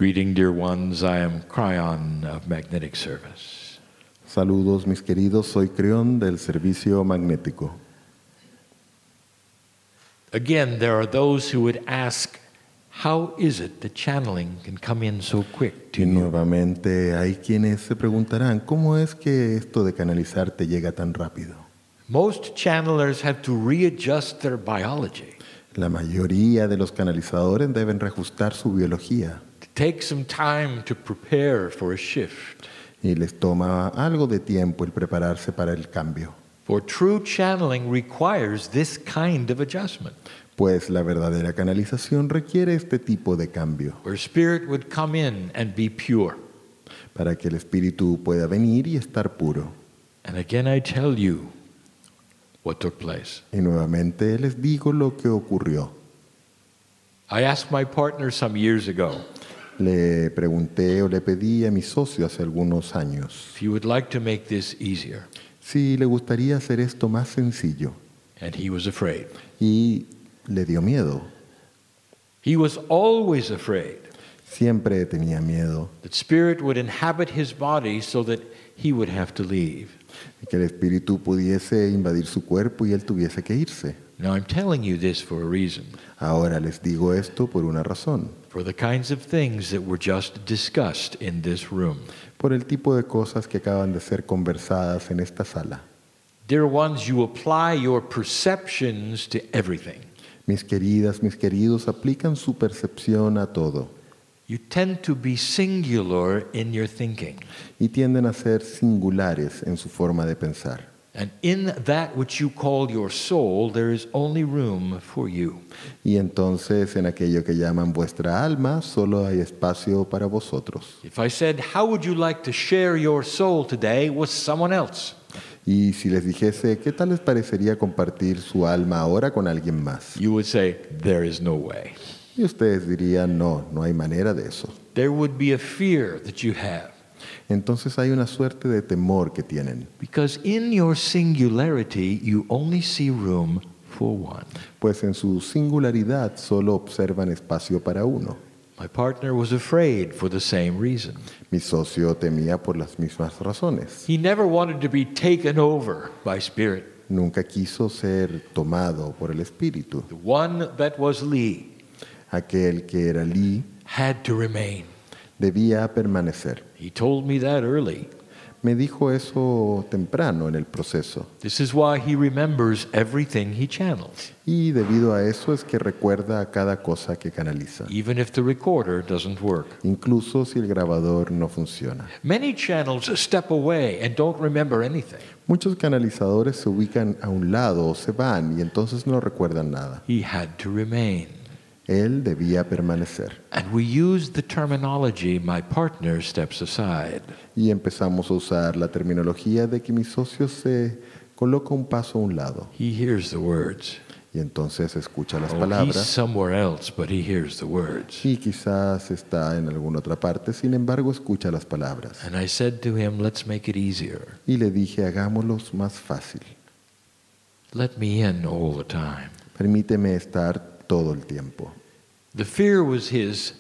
Greeting, dear ones. I am Cryon of Magnetic Service. Saludos, mis queridos. Soy Creón del Servicio Magnético. Again, there are those who would ask, how is it that channeling can come in so quick to Y you? nuevamente hay quienes se preguntarán, ¿cómo es que esto de canalizar te llega tan rápido? Most channelers have to readjust their biology. La mayoría de los canalizadores deben reajustar su biología Take some time to prepare for a shift. y les toma algo de tiempo el prepararse para el cambio. For true channeling requires this kind of adjustment, Pues la verdadera canalización requiere este tipo de cambio where spirit would come in and be pure. para que el espíritu pueda venir y estar puro. And again I tell you what took place. Y nuevamente les digo lo que ocurrió. I asked my partner some years ago Le pregunté o le pedí a mi socio hace algunos años if he would like to make this easier, si le gustaría hacer esto más sencillo, and he was afraid. y le dio miedo. He was always afraid Siempre tenía miedo that spirit would inhabit his body so that he would have to leave. de que el espíritu pudiese invadir su cuerpo y él tuviese que irse. Now I'm telling you this for a reason, Ahora les digo esto por una razón, for the kinds of things that were just discussed in this room. por el tipo de cosas que acaban de ser conversadas en esta sala. Dear ones, you apply your perceptions to everything. Mis queridas, mis queridos, aplican su percepción a todo You tend to be singular in your thinking. y tienden a ser singulares en su forma de pensar. And in that which you call your soul, there is only room for you. Y entonces en aquello que llaman vuestra alma solo hay espacio para vosotros. If I said, how would you like to share your soul today with someone else? Y si les dijese, ¿qué tal les parecería compartir su alma ahora con alguien más? You would say, there is no way. Y ustedes dirían, no, no hay manera de eso. There would be a fear that you have. Entonces hay una suerte de temor que tienen, Because in your singularity, you only see room for one. pues en su singularidad solo observan espacio para uno. My partner was afraid for the same reason. Mi socio temía por las mismas razones. He never wanted to be taken over by spirit. Nunca quiso ser tomado por el espíritu. The one that was Lee Aquel que era Lee had to remain. debía permanecer. He told me that early. Me dijo eso temprano en el proceso. This is why he remembers everything he channels, Y debido a eso es que recuerda a cada cosa que canaliza, even if the recorder doesn't work. incluso si el grabador no funciona. Many channels step away and don't remember anything. Muchos canalizadores se ubican a un lado o se van y entonces no recuerdan nada. He had to remain. Él debía permanecer. And we use the terminology, my partner steps aside. Y empezamos a usar la terminología de que mi socio se coloca un paso a un lado. He hears the words. Y entonces escucha las Oh, he's palabras. somewhere else, but he hears the words. Y quizás está en alguna otra parte, sin embargo escucha las palabras. And I said to him, let's make it easier. Y le dije, hagámoslos más fácil. Let me in all the time. Permíteme estar todo el tiempo. The fear was his,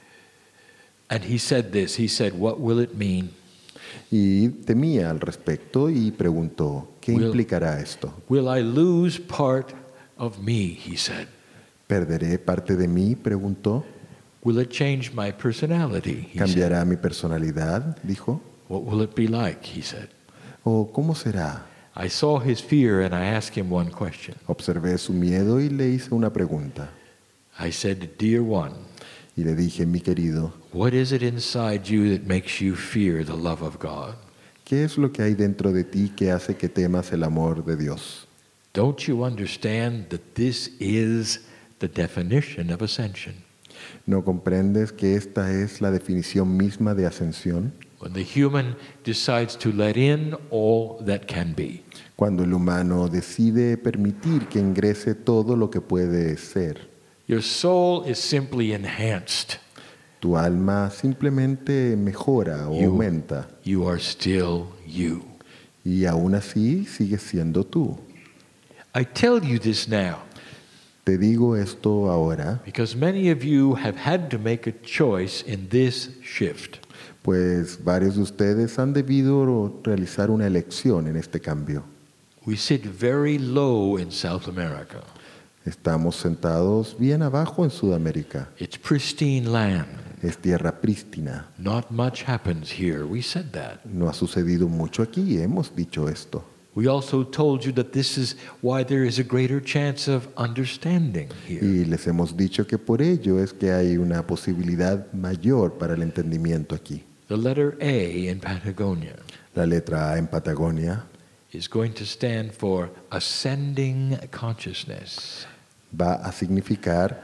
and he said this. He said, what will it mean? Y temía al respecto y preguntó, ¿qué Will- implicará esto? Will I lose part of me? He said. ¿Perderé parte de mí? Preguntó. Will it change my personality? He said. ¿Cambiará mi personalidad? Dijo. What will it be like? He said. ¿O cómo será? I saw his fear and I asked him one question. Observé su miedo y le hice una pregunta. I said, dear one, Y le dije, mi querido, what is it inside you that makes you fear the love of God? ¿qué es lo que hay dentro de ti que hace que temas el amor de Dios? Don't you understand that this is the definition of ascension? ¿No comprendes que esta es la definición misma de ascensión? When the human decides to let in all that can be. Cuando el humano decide permitir que ingrese todo lo que puede ser. Your soul is simply enhanced. Tu alma simplemente mejora o You- aumenta You are still you. y aún así sigues siendo tú. I tell you this now Te digo esto ahora, because many of you have had to make a choice in this shift. pues varios de ustedes han debido realizar una elección en este cambio. We sit very low in South America. Estamos sentados bien abajo en Sudamérica. It's pristine land. Es tierra prístina. Not much happens here. We said that. No ha sucedido mucho aquí, hemos dicho esto. We also told you that this is why there is a greater chance of understanding here. Y les hemos dicho que por ello es que hay una posibilidad mayor para el entendimiento aquí. The letter A in Patagonia La letra A en Patagonia is going to stand for ascending consciousness. va a significar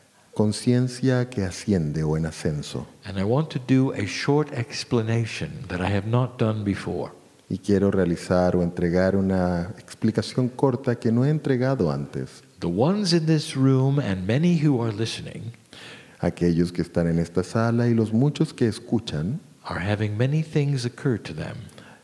conciencia que asciende o en ascenso. And I want to do a short explanation that I have not done before. Y quiero realizar o entregar una explicación corta que no he entregado antes. The ones in this room and many who are listening Aquellos que están en esta sala y los muchos que escuchan are having many things occur to them.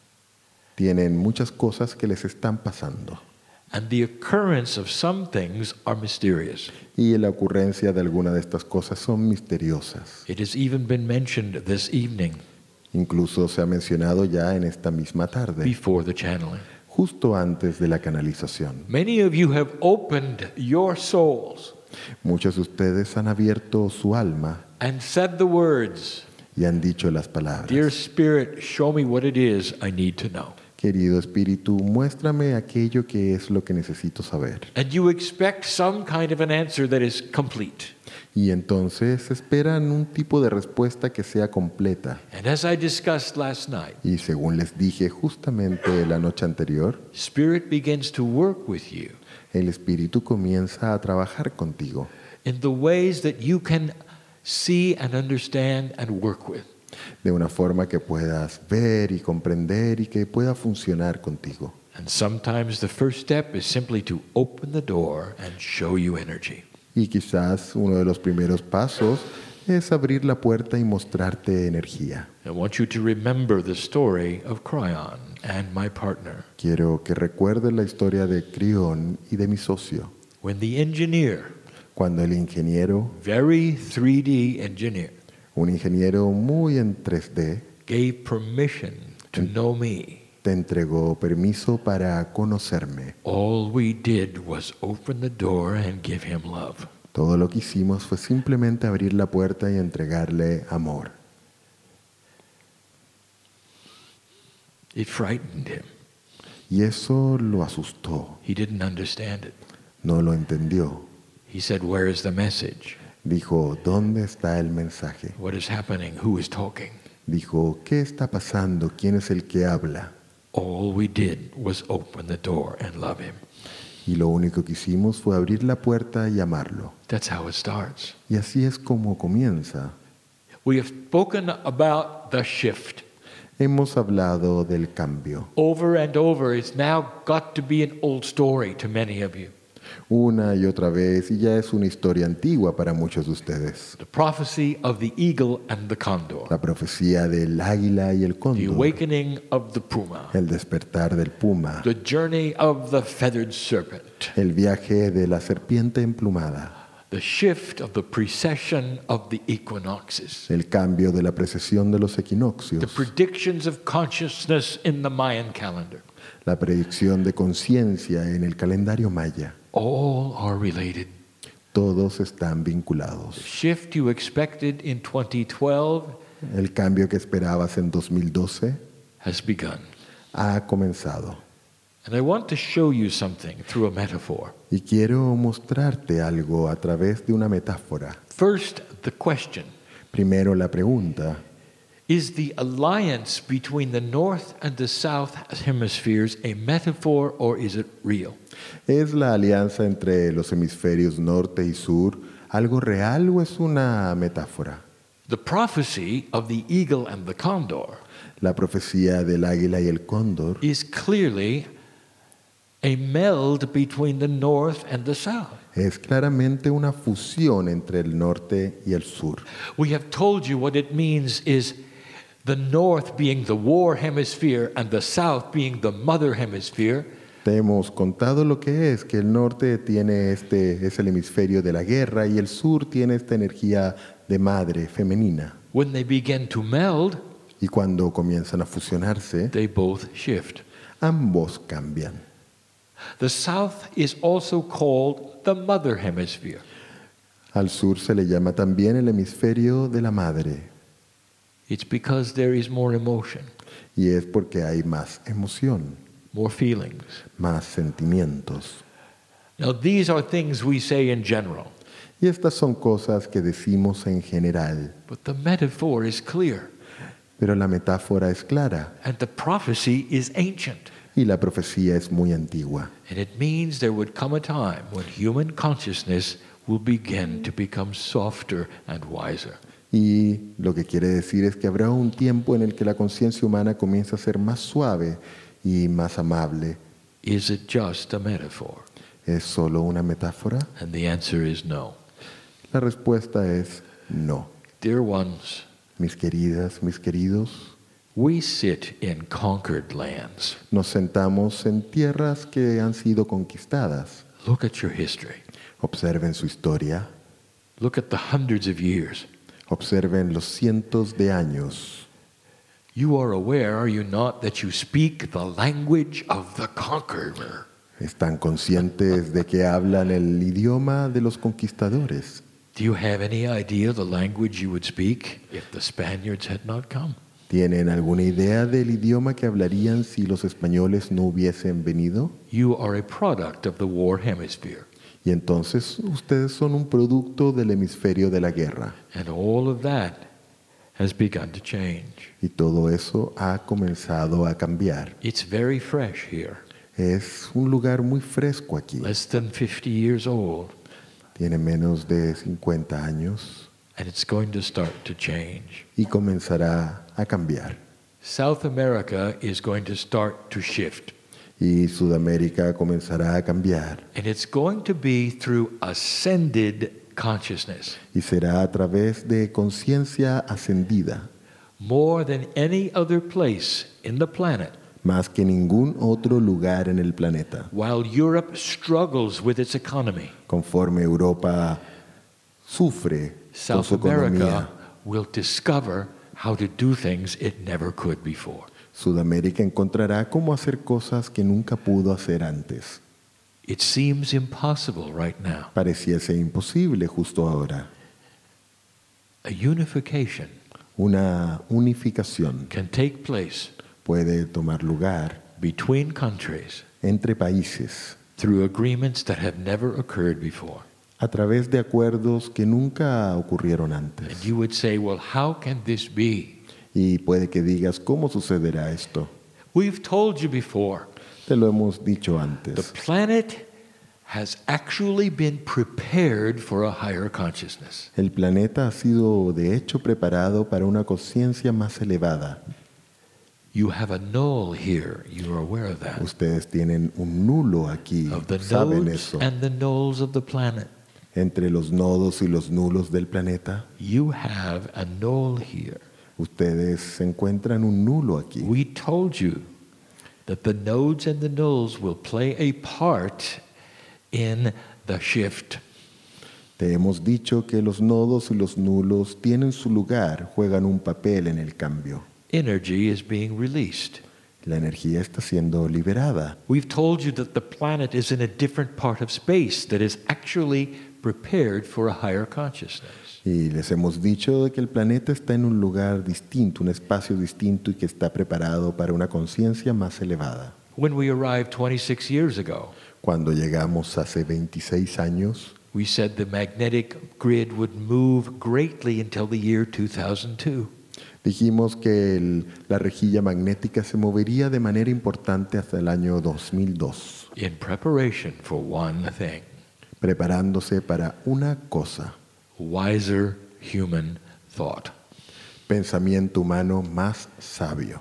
tienen muchas cosas que les están pasando. And the occurrence of some things are mysterious. Y la ocurrencia de alguna de estas cosas son misteriosas. It has even been mentioned this evening Incluso se ha mencionado ya en esta misma tarde, before the channeling. justo antes de la canalización. Many of you have opened your souls Muchos de ustedes han abierto su alma and said the words, y han dicho las palabras. "Dear Spirit, show me what it is I need to know." Querido Espíritu, muéstrame aquello que es lo que necesito saber. And you expect some kind of an answer that is complete. Y entonces esperan un tipo de respuesta que sea completa. And as I discussed last night, Y según les dije justamente la noche anterior, Spirit begins to work with you el Espíritu comienza a trabajar contigo in the ways that you can see and understand and work with. de una forma que puedas ver y comprender y que pueda funcionar contigo. And sometimes the first step is simply to open the door and show you energy. Y quizás uno de los primeros pasos es abrir la puerta y mostrarte energía. I want you to remember the story of Cryon and my partner. Quiero que recuerdes la historia de Crión y de mi socio. When the engineer, Cuando el ingeniero, very 3D engineer, un ingeniero muy en 3D, gave permission to know me, te entregó permiso para conocerme. all we did was open the door and give him love. Todo lo que hicimos fue simplemente abrir la puerta y entregarle amor. It frightened him. Y eso lo asustó. He didn't understand it. No lo entendió. He said, "Where is the message? Dijo, ¿dónde está el mensaje? What is happening? Who is talking?" Dijo, ¿qué está pasando? ¿Quién es el que habla? All we did was open the door and love him. Y lo único que hicimos fue abrir la puerta y amarlo. That's how it starts. Y así es como comienza. We have spoken about the shift. Hemos hablado del cambio. Over and over, it's now got to be an old story to many of you. Una y otra vez, y ya es una historia antigua para muchos de ustedes. The prophecy of the eagle and the condor. La profecía del águila y el The cóndor. awakening of the puma. El despertar del puma. The journey of the feathered serpent. El viaje de la serpiente emplumada. The shift of the precession of the equinoxes. El cambio de la precesión de los The equinoccios. predictions of consciousness in the Mayan calendar. La predicción de conciencia en el calendario maya. All are related. Todos están The vinculados. shift you expected in 2012 El cambio que esperabas en 2012 has begun. ha comenzado. And I want to show you something through a metaphor. Y quiero mostrarte algo a través de una metáfora. First, the question. Primero la pregunta, Is the alliance between the North and the South hemispheres a metaphor or is it real? ¿es la alianza entre los hemisferios norte y sur algo real o es una metáfora? The prophecy of the eagle and the condor La profecía del águila y el cóndor is clearly a meld between the North and the South. es claramente una fusión entre el norte y el sur. We have told you what it means is the North being the war hemisphere and the South being the mother hemisphere, Te hemos contado lo que es, que el norte es el hemisferio de la guerra y el sur tiene esta energía de madre femenina. When they begin to meld, Y cuando comienzan a fusionarse, they both shift. ambos cambian. The south is also called the mother hemisphere. Al sur se le llama también el hemisferio de la madre, It's because there is more emotion, y es porque hay más emoción, more feelings. más sentimientos. Now, these are things we say in general, Y estas son cosas que decimos en general, but the metaphor is clear, pero la metáfora es clara and the prophecy is ancient. y la profecía es muy antigua. And it means there would come a time when human consciousness will begin to become softer and wiser. Y lo que quiere decir es que habrá un tiempo en el que la conciencia humana comienza a ser más suave y más amable. Is it just a metaphor? ¿Es solo una metáfora? And the answer is no. La respuesta es no. Dear ones, Mis queridas, mis queridos, we sit in conquered lands. nos sentamos en tierras que han sido conquistadas. Look at your history. Observen su historia, Look at the hundreds of years. observen los cientos de años. You are aware, are you not, that you speak the language of the conqueror? Están conscientes de que hablan el idioma de los conquistadores. Do you have any idea the language you would speak if the Spaniards had not come? ¿Tienen alguna idea del idioma que hablarían si los españoles no hubiesen venido? You are a product of the war hemisphere. Y entonces ustedes son un producto del hemisferio de la guerra. And all of that has begun to change. Y todo eso ha comenzado a cambiar. It's very fresh here. Es un lugar muy fresco aquí. Less than 50 years old. Tiene menos de 50 años And it's going to start to change. y comenzará a cambiar. South America is going to start to shift. Y Sudamérica comenzará a cambiar. And it's going to be through ascended consciousness. Y será a través de conciencia ascendida, More than any other place in the planet. más que ningún otro lugar en el planeta. While Europe struggles with its economy, Conforme Europa sufre con South su economía, America will discover how to do things it never could before. Sudamérica encontrará cómo hacer cosas que nunca pudo hacer antes. It seems impossible right now. Pareciese imposible justo ahora. A unification Una unificación can take place puede tomar lugar between countries entre países through agreements that have never occurred before. a través de acuerdos que nunca ocurrieron And antes. you would say, well, how can this be? Y puede que digas, ¿cómo sucederá esto? We've told you before, Te lo hemos dicho the antes. planet has actually been prepared for a higher consciousness. El planeta ha sido de hecho preparado para una conciencia más elevada. You have a null here. You are aware of that. Ustedes tienen un nulo aquí, Of the saben nodes eso. and the nulls of the planet. Entre los nodos y los nulos del planeta, You have a null here. ustedes encuentran un nulo aquí. We told you that the nodes and the nulls will play a part in the shift. Te hemos dicho que los nodos y los nulos tienen su lugar, juegan un papel en el cambio. Energy is being released. La energía está siendo liberada. We've told you that the planet is in a different part of space that is actually prepared for a higher consciousness. Y les hemos dicho de que el planeta está en un lugar distinto, un espacio distinto y que está preparado para una conciencia más elevada. When we arrived 26 years ago, Cuando llegamos hace 26 años, we said the magnetic grid would move greatly until the year 2002. dijimos que la rejilla magnética se movería de manera importante hasta el año 2002, In preparation for one thing, preparándose para una cosa, wiser human thought. pensamiento humano más sabio.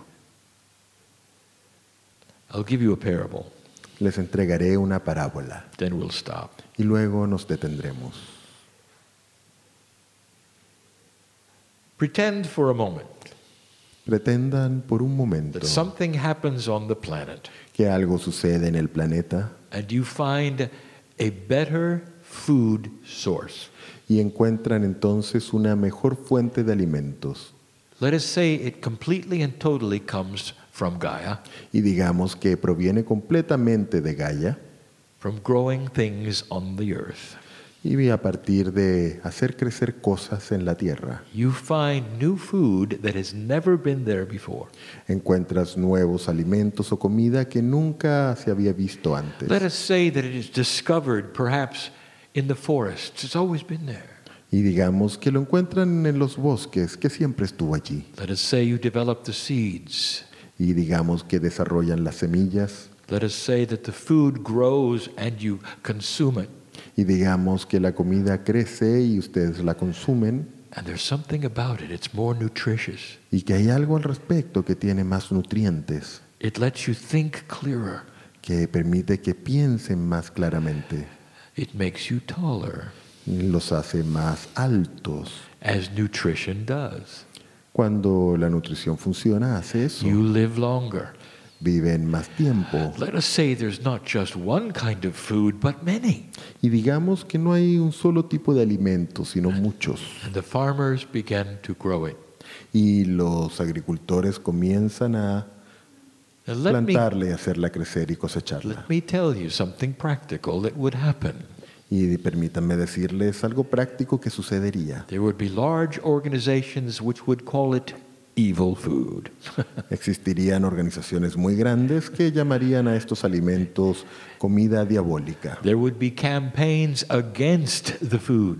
I'll give you a parable, Les entregaré una parábola then we'll stop. y luego nos detendremos. Pretend for a moment Pretendan por un momento that something happens on the planet que algo sucede en el planeta and you find a better food source. y encuentran entonces una mejor fuente de alimentos. Let us say it completely and totally comes from Gaia, Y digamos que proviene completamente de Gaia from growing things on the earth. y a partir de hacer crecer cosas en la tierra. You find new food that has never been there before. Encuentras nuevos alimentos o comida que nunca se había visto antes. Let us say that it is discovered perhaps in the forests. It's always been there. Y digamos que lo encuentran en los bosques, que siempre estuvo allí. Let us say you develop the seeds. Y digamos que desarrollan las semillas. Let us say that the food grows and you consume it. Y digamos que la comida crece y ustedes la consumen. And there's something about it. It's more nutritious. Y que hay algo al respecto que tiene más nutrientes, It lets you think clearer. que permite que piensen más claramente. It makes you taller, Los hace más altos. as nutrition does. Cuando la nutrición funciona, hace eso. You live longer. Viven más tiempo. Let us say there's not just one kind of food, but many. Y digamos que no hay un solo tipo de alimento, sino muchos. And the farmers began to grow it. Y los agricultores comienzan a Now let plantarla y hacerla crecer y cosecharla. me tell you something practical that would happen. Y permítanme decirles algo práctico que sucedería. There would be large organizations which would call it evil food. Existirían organizaciones muy grandes que llamarían a estos alimentos comida diabólica. There would be campaigns against the food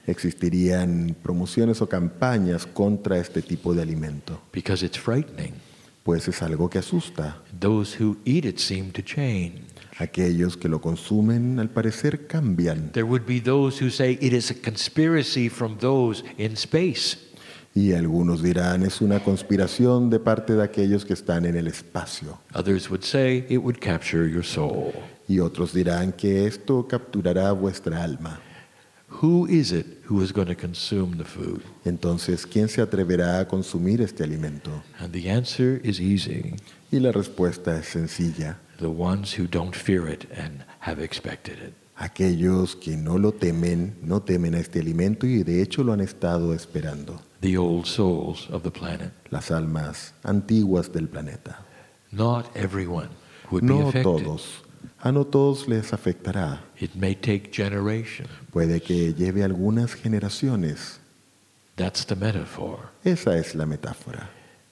Existirían promociones o campañas contra este tipo de alimento, because it's frightening. pues es algo que asusta. Those who eat it seem to change. Aquellos que lo consumen al parecer cambian. There would be those who say it is a conspiracy from those in space. Y algunos dirán es una conspiración de parte de aquellos que están en el espacio. Others would say it would capture your soul. Y otros dirán que esto capturará vuestra alma. Who is it who is going to consume the food? Entonces, ¿quién se atreverá a consumir este alimento? And the answer is easy. Y la respuesta es sencilla. The ones who don't fear it and have expected it. Aquellos que no lo temen, no temen a este alimento y de hecho lo han estado esperando. The old souls of the planet. Las almas antiguas del planeta. Not everyone would be No affected. todos. A no todos les afectará. It may take generations. Puede que lleve algunas generaciones. That's the metaphor. Esa es la metáfora.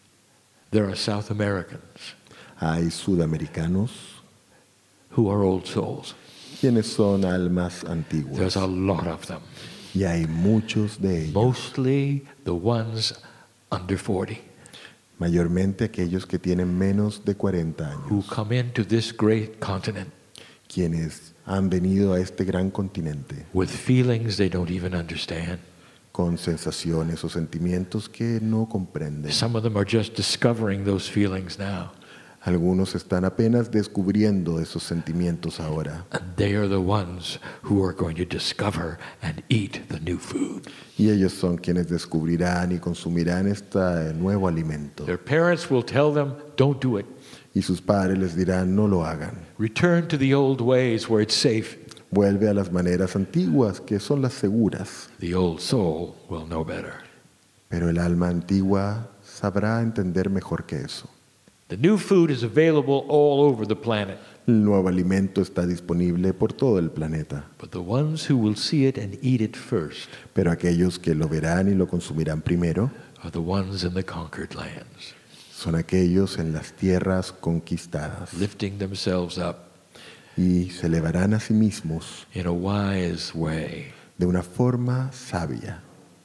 There are South Americans Hay sudamericanos who are old souls. quienes son almas antiguas. There's a lot of them. Y hay muchos de ellos. Mostly the ones under 40 Mayormente aquellos que tienen menos de 40 who años. come into this great continent Quienes han venido a este gran continente with feelings they don't even understand. con sensaciones o sentimientos que no comprenden. Some of them are just discovering those feelings now. Algunos están apenas descubriendo esos sentimientos ahora. And they are the ones who are going to discover and eat the new food. Y ellos son quienes descubrirán y consumirán este nuevo alimento. Their parents will tell them, don't do it. Y sus padres les dirán, no lo hagan. Return to the old ways where it's safe. Vuelve a las maneras antiguas, que son las seguras. The old soul will know better. Pero el alma antigua sabrá entender mejor que eso. The new food is available all over the planet. El nuevo alimento está disponible por todo el planeta. But the ones who will see it and eat it first Pero aquellos que lo verán y lo consumirán primero are the ones in the conquered lands, son aquellos en las tierras conquistadas. lifting themselves up Y se elevarán a sí mismos in a wise way. de una forma sabia.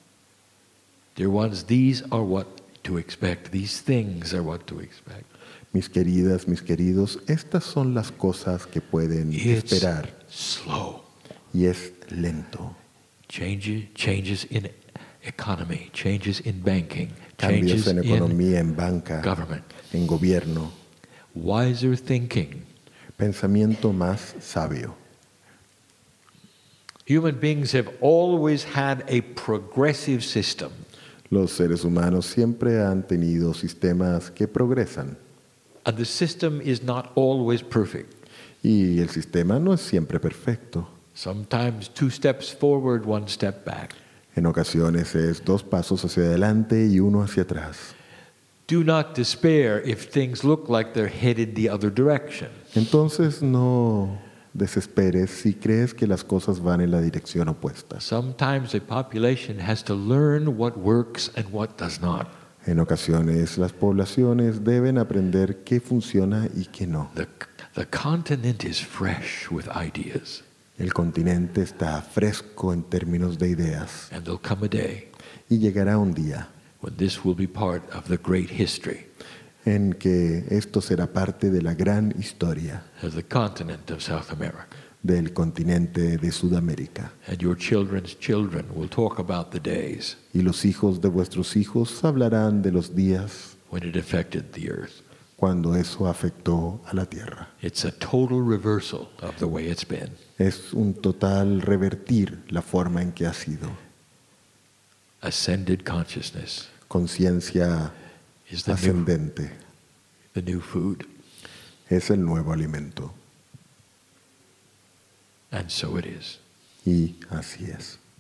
Dear ones, these are what to expect. These things are what to expect. Mis queridas, mis queridos, estas son las cosas que pueden It's esperar. slow. Y es lento. Changes in economy, changes in banking, Cambios changes en in economía, en banca, government. en gobierno. Wiser thinking. Pensamiento más sabio. Human beings have always had a progressive system. Los seres humanos siempre han tenido sistemas que progresan And the system is not always perfect. y el sistema no es siempre perfecto. Sometimes 2 steps forward, 1 step back. En ocasiones es 2 pasos hacia adelante y 1 hacia atrás. Do not despair if things look like they're headed the other direction. Entonces no desesperes si crees que las cosas van en la dirección opuesta. Sometimes a population has to learn what works and what does not. En ocasiones las poblaciones deben aprender qué funciona y qué no. The continent is fresh with ideas, El continente está fresco en términos de ideas and there'll come a day y llegará un día when this will be part of the great history en que esto será parte de la gran historia of the continent of South America. del continente de Sudamérica. And your children's children will talk about the days Y los hijos de vuestros hijos hablarán de los días when it affected the earth. cuando eso afectó a la tierra. It's a total reversal of the way it's been. Es un total revertir la forma en que ha sido. Ascended consciousness Conciencia is the ascendente new food, es el nuevo alimento. and so it is. Y así es.